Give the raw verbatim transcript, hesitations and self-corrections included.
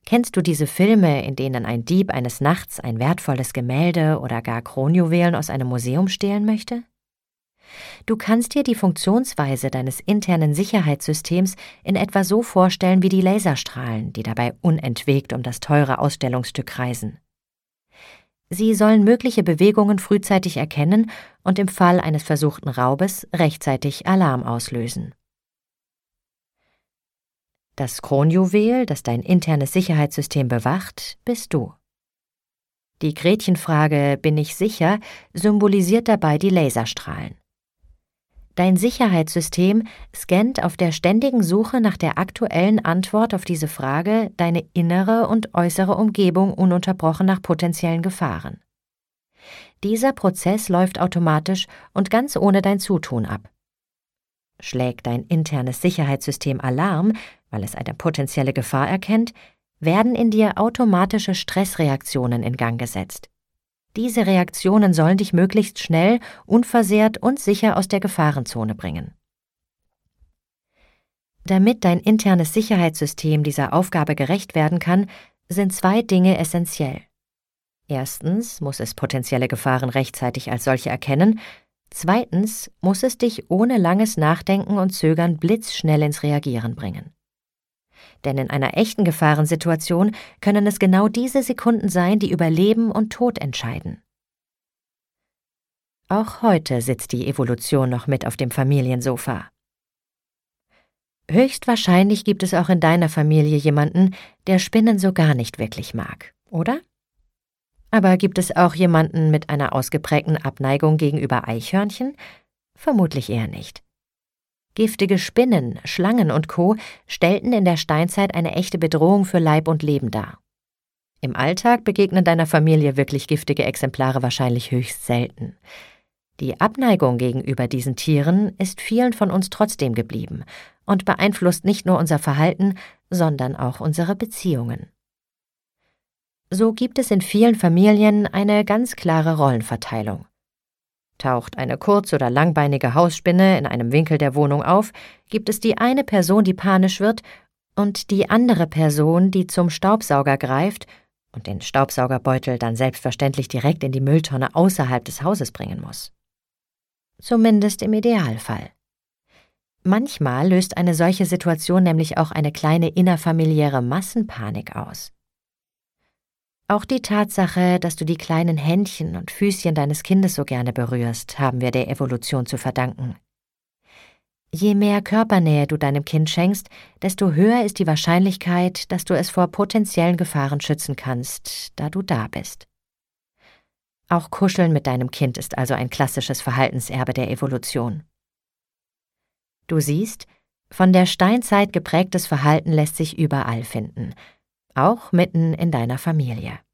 Kennst du diese Filme, in denen ein Dieb eines Nachts ein wertvolles Gemälde oder gar Kronjuwelen aus einem Museum stehlen möchte? Du kannst dir die Funktionsweise deines internen Sicherheitssystems in etwa so vorstellen wie die Laserstrahlen, die dabei unentwegt um das teure Ausstellungsstück kreisen. Sie sollen mögliche Bewegungen frühzeitig erkennen und im Fall eines versuchten Raubes rechtzeitig Alarm auslösen. Das Kronjuwel, das dein internes Sicherheitssystem bewacht, bist du. Die Gretchenfrage »Bin ich sicher?« symbolisiert dabei die Laserstrahlen. Dein Sicherheitssystem scannt auf der ständigen Suche nach der aktuellen Antwort auf diese Frage deine innere und äußere Umgebung ununterbrochen nach potenziellen Gefahren. Dieser Prozess läuft automatisch und ganz ohne dein Zutun ab. Schlägt dein internes Sicherheitssystem Alarm, weil es eine potenzielle Gefahr erkennt, werden in dir automatische Stressreaktionen in Gang gesetzt. Diese Reaktionen sollen dich möglichst schnell, unversehrt und sicher aus der Gefahrenzone bringen. Damit dein internes Sicherheitssystem dieser Aufgabe gerecht werden kann, sind zwei Dinge essentiell. Erstens muss es potenzielle Gefahren rechtzeitig als solche erkennen. Zweitens muss es dich ohne langes Nachdenken und Zögern blitzschnell ins Reagieren bringen. Denn in einer echten Gefahrensituation können es genau diese Sekunden sein, die über Leben und Tod entscheiden. Auch heute sitzt die Evolution noch mit auf dem Familiensofa. Höchstwahrscheinlich gibt es auch in deiner Familie jemanden, der Spinnen so gar nicht wirklich mag, oder? Aber gibt es auch jemanden mit einer ausgeprägten Abneigung gegenüber Eichhörnchen? Vermutlich eher nicht. Giftige Spinnen, Schlangen und Co. stellten in der Steinzeit eine echte Bedrohung für Leib und Leben dar. Im Alltag begegnen deiner Familie wirklich giftige Exemplare wahrscheinlich höchst selten. Die Abneigung gegenüber diesen Tieren ist vielen von uns trotzdem geblieben und beeinflusst nicht nur unser Verhalten, sondern auch unsere Beziehungen. So gibt es in vielen Familien eine ganz klare Rollenverteilung. Taucht eine kurz- oder langbeinige Hausspinne in einem Winkel der Wohnung auf, gibt es die eine Person, die panisch wird, und die andere Person, die zum Staubsauger greift und den Staubsaugerbeutel dann selbstverständlich direkt in die Mülltonne außerhalb des Hauses bringen muss. Zumindest im Idealfall. Manchmal löst eine solche Situation nämlich auch eine kleine innerfamiliäre Massenpanik aus. Auch die Tatsache, dass du die kleinen Händchen und Füßchen deines Kindes so gerne berührst, haben wir der Evolution zu verdanken. Je mehr Körpernähe du deinem Kind schenkst, desto höher ist die Wahrscheinlichkeit, dass du es vor potenziellen Gefahren schützen kannst, da du da bist. Auch Kuscheln mit deinem Kind ist also ein klassisches Verhaltenserbe der Evolution. Du siehst, von der Steinzeit geprägtes Verhalten lässt sich überall finden, auch mitten in deiner Familie.